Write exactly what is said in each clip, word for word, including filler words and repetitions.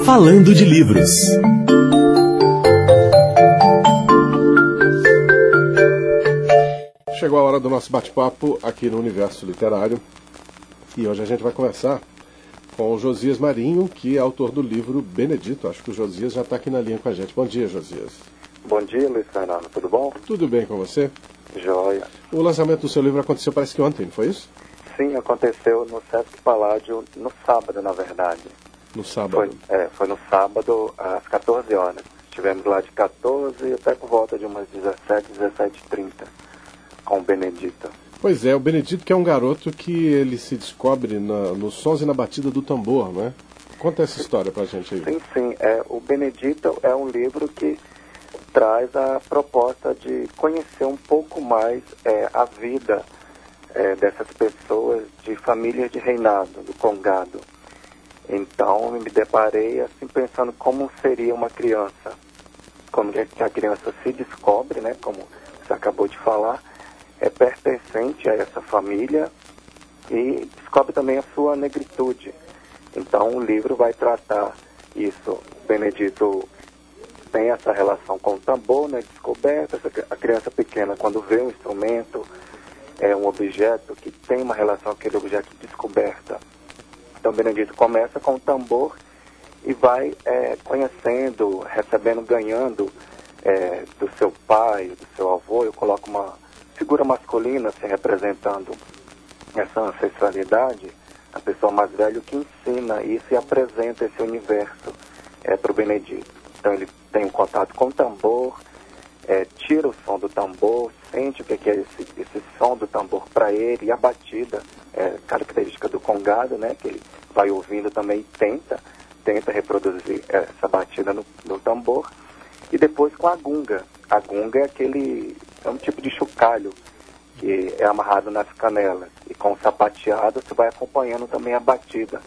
Falando de Livros. Chegou a hora do nosso bate-papo aqui no Universo Literário e hoje a gente vai conversar com o Josias Marinho, que é autor do livro Benedito. Acho que o Josias já está aqui na linha com a gente. Bom dia, Josias. Bom dia, Luiz Fernando. Tudo bom? Tudo bem com você? Joia. O lançamento do seu livro aconteceu, parece que ontem, não foi isso? Sim, aconteceu no Sesc Paládio, no sábado, na verdade. No sábado? Foi, é, foi no sábado, às quatorze horas. Estivemos lá de quatorze até por volta de umas dezessete, dezessete e trinta, com o Benedito. Pois é, o Benedito, que é um garoto que ele se descobre na, nos sons e na batida do tambor, não é? Conta essa história pra gente aí. Sim, sim. É, o Benedito é um livro que traz a proposta de conhecer um pouco mais é, a vida é, dessas pessoas de famílias de reinado, do Congado. Então, me deparei assim pensando como seria uma criança, como que a criança se descobre, né, como você acabou de falar, é pertencente a essa família e descobre também a sua negritude. Então, o livro vai tratar isso. O Benedito tem essa relação com o tambor, né, descoberta. A criança pequena, quando vê um instrumento, é um objeto que tem uma relação com aquele objeto de descoberta. Então, Benedito começa com o tambor e vai é, conhecendo, recebendo, ganhando é, do seu pai, do seu avô. Eu coloco uma figura masculina se representando essa ancestralidade, a pessoa mais velha que ensina isso e apresenta esse universo é, para o Benedito. Então, ele tem um contato com o tambor, é, tira o som do tambor, sente o que é esse, esse som do tambor para ele, e a batida, é, característica do Congado, né, que ele vai ouvindo também e tenta, tenta reproduzir essa batida no, no tambor, e depois com a gunga. A gunga é aquele, é um tipo de chocalho que é amarrado nas canelas, e com o sapateado você vai acompanhando também a batida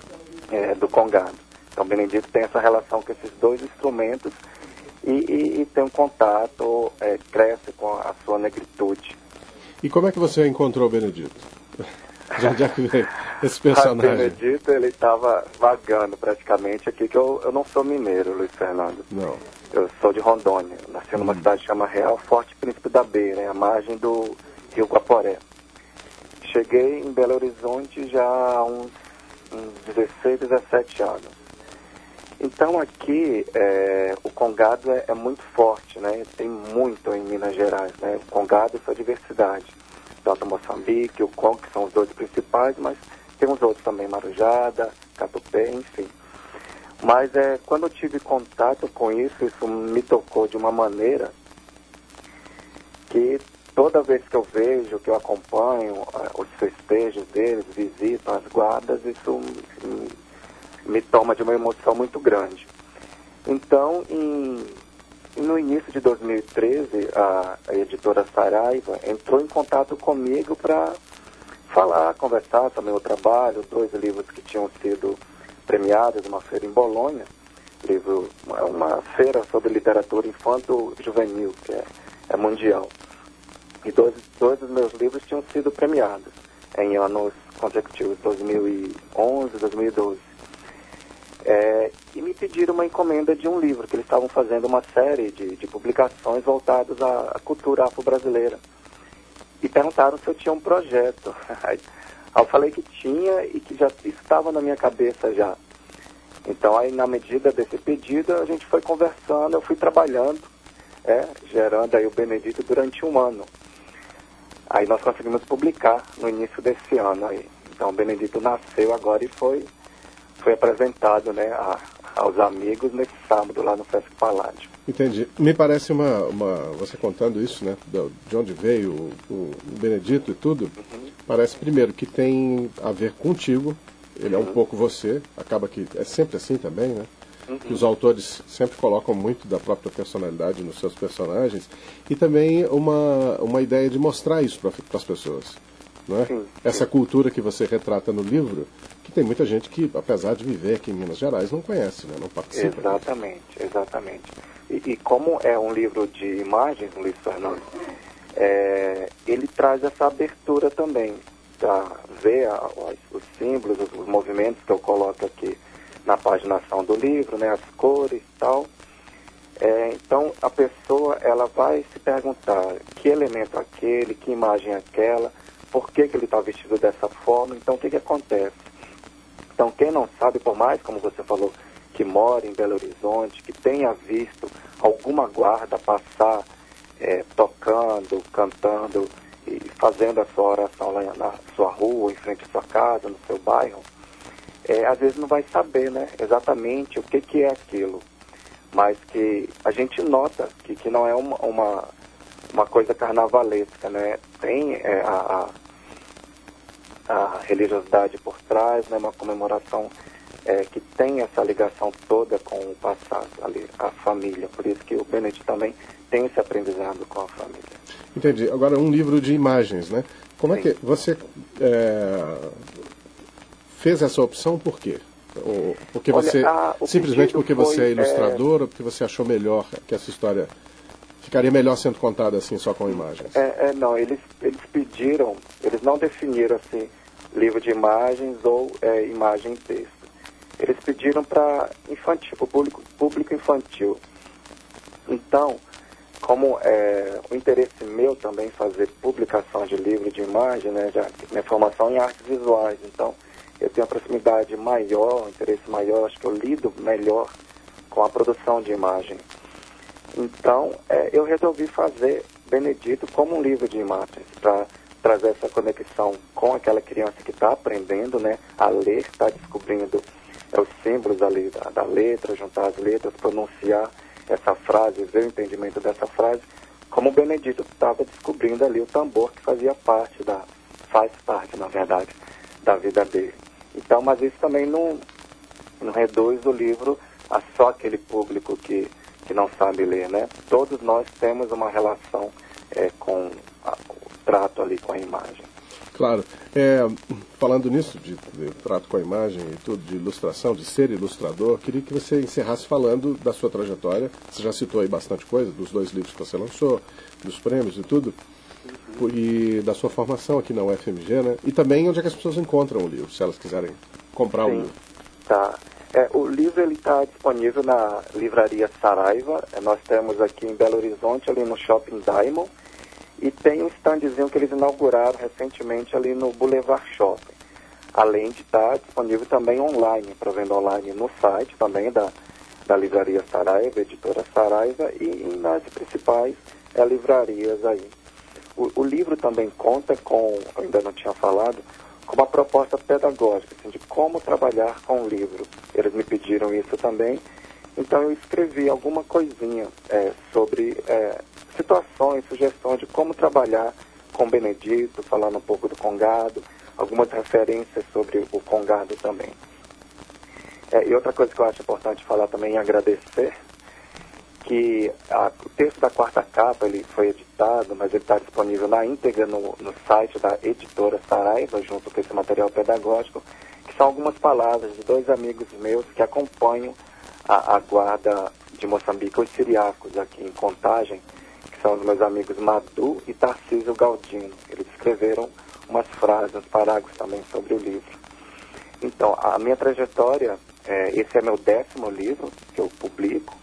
é, do Congado. Então, Benedito tem essa relação com esses dois instrumentos e, e, e tem um contato, é, cresce com a sua negritude. E como é que você encontrou o Benedito? Já, já que veio esse personagem. O Benedito, ele estava vagando praticamente aqui, que eu, eu não sou mineiro, Luiz Fernando. Não. Eu sou de Rondônia. Nasci numa hum. cidade que chama Real Forte Príncipe da Beira, né, à margem do Rio Guaporé. Cheguei em Belo Horizonte já há uns, uns dezesseis, dezessete anos. Então aqui é, o Congado é, é muito forte, né? Tem muito em Minas Gerais, né? O Congado e sua diversidade. Tanto Moçambique, o Congo, que são os dois principais, mas tem uns outros também, Marujada, Catupé, enfim. Mas é, quando eu tive contato com isso, isso me tocou de uma maneira que toda vez que eu vejo, que eu acompanho uh, os festejos deles, visito as guardas, isso me, me toma de uma emoção muito grande. Então, em, no início de dois mil e treze, a, a editora Saraiva entrou em contato comigo para falar, conversar sobre o meu trabalho, dois livros que tinham sido premiados numa feira em Bolonha, livro, uma feira sobre literatura infanto-juvenil, que é, é mundial. E dois, dois dos meus livros tinham sido premiados em anos consecutivos, dois mil e onze, dois mil e doze. É, e me pediram uma encomenda de um livro, que eles estavam fazendo uma série de, de publicações voltadas à, à cultura afro-brasileira. E perguntaram se eu tinha um projeto. Aí eu falei que tinha e que já estava na minha cabeça já. Então, aí, na medida desse pedido, a gente foi conversando, eu fui trabalhando, é, gerando aí o Benedito durante um ano. Aí nós conseguimos publicar no início desse ano aí. Então, o Benedito nasceu agora e foi, foi apresentado, né, a, aos amigos nesse sábado lá no Sesc Paládio. Entendi. Me parece uma, uma... Você contando isso, né, de onde veio o, o Benedito e tudo, uhum. Parece, primeiro, que tem a ver contigo. Ele uhum. é um pouco você. Acaba que é sempre assim também, né? Uhum. Que os autores sempre colocam muito da própria personalidade nos seus personagens. E também uma, uma ideia de mostrar isso para as pessoas. Não é? Sim. Essa cultura que você retrata no livro, que tem muita gente que, apesar de viver aqui em Minas Gerais, não conhece, né? Não participa. Exatamente, exatamente. E, e como é um livro de imagens, Luiz Fernando, é, ele traz essa abertura também, para ver a, os símbolos, os movimentos que eu coloco aqui na paginação do livro, né, as cores e tal. É, então, a pessoa ela vai se perguntar que elemento é aquele, que imagem é aquela, por que, que ele está vestido dessa forma. Então, o que, que acontece? Então, quem não sabe, por mais, como você falou, que mora em Belo Horizonte, que tenha visto alguma guarda passar é, tocando, cantando e fazendo a sua oração lá na sua rua, em frente à sua casa, no seu bairro, é, às vezes não vai saber, né, exatamente o que, que é aquilo. Mas que a gente nota que, que não é uma, uma, uma coisa carnavalesca, né? Tem é, a, a, a religiosidade por trás, né? Uma comemoração é, que tem essa ligação toda com o passado, ali, a família. Por isso que o Benedito também tem esse aprendizado com a família. Entendi. Agora, um livro de imagens, né? Como Sim. é que você é, fez essa opção, por quê? Ou porque Olha, você a, simplesmente porque foi, você é ilustrador é... ou porque você achou melhor que essa história ficaria melhor sendo contada assim só com imagens? É, é não, eles eles pediram, eles não definiram assim livro de imagens ou é, imagem em texto. Eles pediram para infantil, para o público, público infantil. Então, como é, o interesse meu também fazer publicação de livro de imagem, né, já minha formação em artes visuais, então eu tenho uma proximidade maior, um interesse maior, acho que eu lido melhor com a produção de imagem. Então, é, eu resolvi fazer Benedito como um livro de imagens, para trazer essa conexão com aquela criança que está aprendendo, né, a ler, está descobrindo é, os símbolos ali da, da letra, juntar as letras, pronunciar essa frase, ver o entendimento dessa frase, como o Benedito estava descobrindo ali o tambor que fazia parte da, faz parte, na verdade, da vida dele. Então, mas isso também não, não reduz o livro a só aquele público que, que não sabe ler, né? Todos nós temos uma relação é, com a, o trato ali com a imagem. Claro. É, falando nisso, de, de trato com a imagem e tudo, de ilustração, de ser ilustrador, queria que você encerrasse falando da sua trajetória. Você já citou aí bastante coisa, dos dois livros que você lançou, dos prêmios e tudo. E da sua formação aqui na U F M G, né? E também onde é que as pessoas encontram o livro, se elas quiserem comprar o livro. Tá. É, o livro ele está disponível na livraria Saraiva. É, nós temos aqui em Belo Horizonte, ali no Shopping Diamond. E tem um standzinho que eles inauguraram recentemente ali no Boulevard Shopping. Além de estar disponível também online, para venda online no site também da, da livraria Saraiva, editora Saraiva, e nas principais é, livrarias aí. O, o livro também conta com, eu ainda não tinha falado, com uma proposta pedagógica, assim, de como trabalhar com o livro. Eles me pediram isso também, então eu escrevi alguma coisinha é, sobre é, situações, sugestões de como trabalhar com Benedito, falando um pouco do Congado, algumas referências sobre o Congado também. É, e outra coisa que eu acho importante falar também e agradecer, que a, o texto da quarta capa ele foi editado, mas ele está disponível na íntegra no, no site da editora Saraiva, junto com esse material pedagógico, que são algumas palavras de dois amigos meus que acompanham a, a guarda de Moçambique, os siriacos aqui em Contagem, que são os meus amigos Madu e Tarcísio Galdino. Eles escreveram umas frases, uns parágrafos também sobre o livro. Então, a minha trajetória, é, esse é meu décimo livro que eu publico,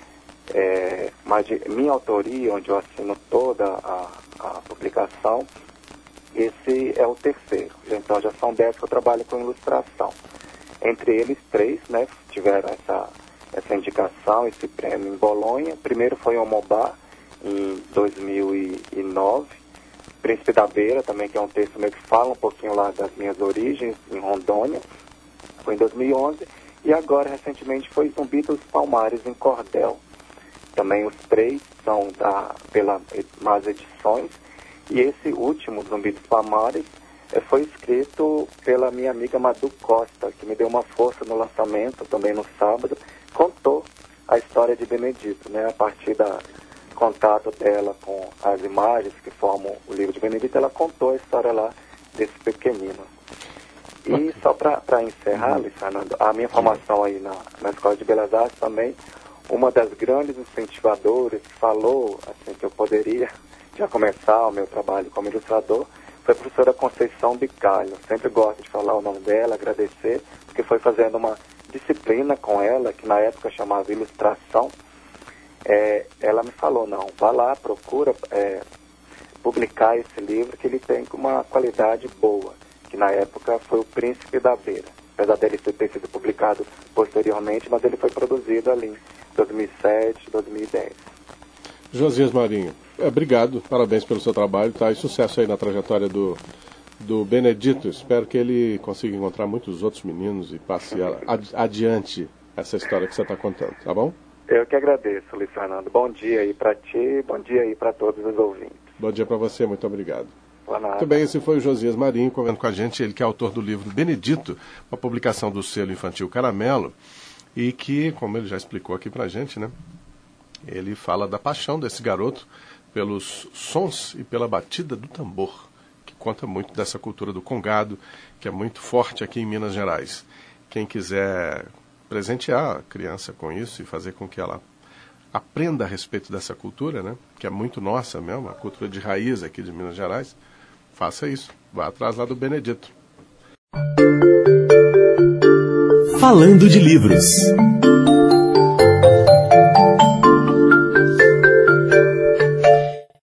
É, mas de minha autoria, onde eu assino toda a, a publicação, esse é o terceiro. Então já são dez que eu trabalho com ilustração. Entre eles, três, né, tiveram essa, essa indicação, esse prêmio em Bolonha. Primeiro foi o Omobá, em dois mil e nove. Príncipe da Beira, também, que é um texto meio que fala um pouquinho lá das minhas origens, em Rondônia. Foi em dois mil e onze. E agora, recentemente, foi Zumbi dos Palmares, em Cordel. Também os três são da, pela Más Edições. E esse último, Zumbi dos Palmares, é, foi escrito pela minha amiga Madu Costa, que me deu uma força no lançamento, também no sábado. Contou a história de Benedito, né? A partir do contato dela com as imagens que formam o livro de Benedito, ela contou a história lá desse pequenino. E só para encerrar, Luiz Fernando, a minha formação aí na, na Escola de Belas Artes também, uma das grandes incentivadoras que falou assim, que eu poderia já começar o meu trabalho como ilustrador foi a professora Conceição Bicalho. Eu sempre gosto de falar o nome dela, agradecer, porque foi fazendo uma disciplina com ela, que na época chamava Ilustração, é, ela me falou, não, vá lá, procura é, publicar esse livro, que ele tem uma qualidade boa, que na época foi O Príncipe da Beira. Apesar dele ter sido publicado posteriormente, mas ele foi produzido ali em dois mil e sete, dois mil e dez. Josias Marinho, obrigado, parabéns pelo seu trabalho, tá? E sucesso aí na trajetória do, do Benedito. Espero que ele consiga encontrar muitos outros meninos e passe ad, adiante essa história que você está contando, tá bom? Eu que agradeço, Luiz Fernando. Bom dia aí para ti, bom dia aí para todos os ouvintes. Bom dia para você, muito obrigado. Muito bem, esse foi o Josias Marinho conversando com a gente, ele que é autor do livro Benedito, uma publicação do selo infantil Caramelo, e que, como ele já explicou aqui pra gente, né, ele fala da paixão desse garoto pelos sons e pela batida do tambor, que conta muito dessa cultura do congado, que é muito forte aqui em Minas Gerais. Quem quiser presentear a criança com isso e fazer com que ela aprenda a respeito dessa cultura, né, que é muito nossa mesmo, a cultura de raiz aqui de Minas Gerais, faça isso. Vá atrás lá do Benedito. Falando de livros.